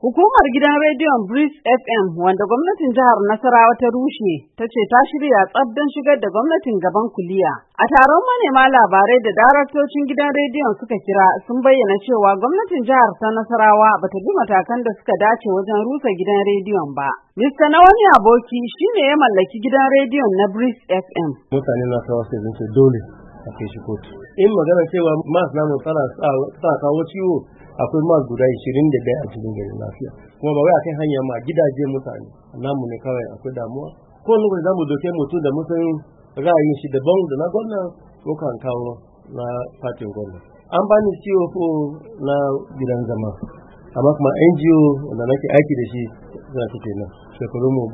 Hukumar gidan rediyon Breeze FM wanda gwamnatin jihar Nasarawa ta rushe ta ce ta shirya tsab don shigar da gwamnatin gaban kuliya. A taron manema labarai da daraktocin gidan rediyon suka kira sun bayyana cewa gwamnatin jihar ta Nasarawa bata bi matakan da suka dace wajen rusa gidan rediyon ba. Mr. Nawani Aboki shine ya mallaki gidan rediyon na Breeze FM. Mutane Nasarawa sai sun ce dole a kai shi kotu. In magana cewa mas namu tsara kawo ciwo akwai mas guda 21 a cikin garin lafiya kuma ba wai akan hanya ma gidaje mutane namu ne kawai akwai damuwa ko lokacin da mu doke mutum da mutum ra'ayin shi daban da na gwamna ko kan kawo na fatin gwamna an bani ciwo ko na gidan zama amma kuma NGO wanda nake aiki da shi za ta kenan shekaru mu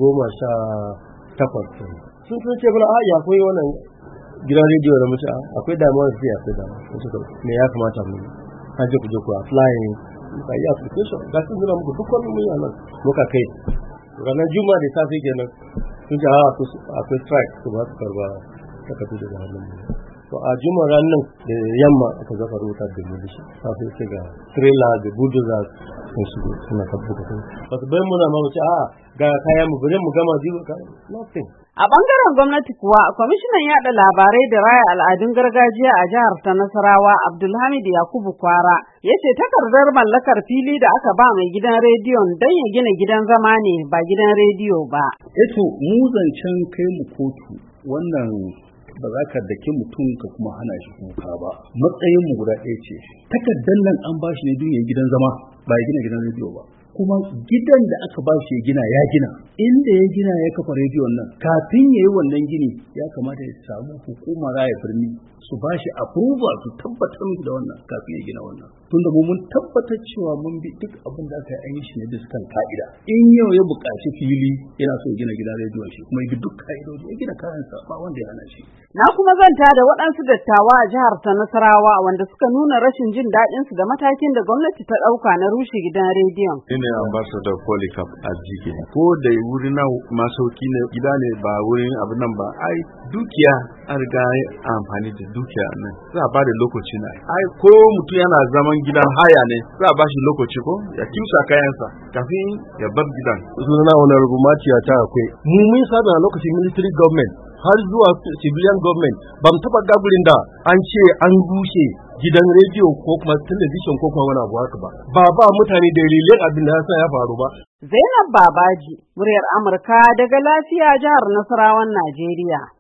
18 sun ce bala ya koyi wannan gidan rediyo da mutum akwai damuwa sai akwai damuwa me ya kamata mu kaje ku je ku apply ka yi application ga sun nuna muku duk wani mun yana muka kai ranar juma'a da safe kenan sun ji akwai strike to ba su karba takardu daga hannun mu to a juma'a ranar da yamma aka zafa rubuta da mu dashi safe sai ga trailer da bulldozers sun shigo suna tabbata ba su bai muna ma mu ce ga kaya mu bari mu gama jiwo ka nothing. A ɓangaren gwamnati kuwa, kwamishinan yaɗa labarai da raya al'adun gargajiya a jihar ta Nasarawa, Abdulhamid Yakubu Kwara, ya ce takardar mallakar fili da aka ba mai gidan rediyon don ya gina gidan zama ne ba gidan rediyo ba. Eto, mu zancen kai mu kotu wannan ba za ka daki mutum ka kuma hana shi kuka ba. Matsayin mu guda ɗaya ce. Takardar nan an ba shi ne don ya gidan zama ba ya gina gidan rediyo ba. Kuma gidan da aka ba shi ya gina inda ya gina ya kafa rediyon nan kafin ya yi wannan gini ya kamata ya samu hukumar raya birni su ba shi approval su tabbatar da wannan kafin ya gina wannan tunda mu mun tabbatar cewa mun bi duk abin da aka yi shi ne da sukan ka'ida in yau ya buƙaci fili yana so ya gina gidan rediyon shi kuma ya bi duk ka'idoji ya gina kayansa ba wanda ya hana shi. Na kuma zanta da waɗansu dattawa a jihar ta Nasarawa wanda suka nuna rashin jin daɗin su da matakin da gwamnati ta ɗauka na rushe gidan rediyon. Ne ambassador Polycarp a jike ko da wuri na masauki ne gida ne ba wurin abin nan ba ai dukiya an riga amfani da dukiya nan za a ba da lokaci na ai ko mutum yana zaman gidan haya ne za a ba shi lokaci ko ya kimsa kayansa kafin ya bar gidan. Sunana wani rubumatiya ta akwai mun sabi a lokacin military government har zuwa civilian government ba mu taba gaburin da an ce an rushe gidan rediyo ko kuma television ko kuma wani abu haka ba mutane da rilin abin da ya faru ba. Zainab Babaji, muryar Amurka daga Lafiya jihar Nasarawan Najeriya.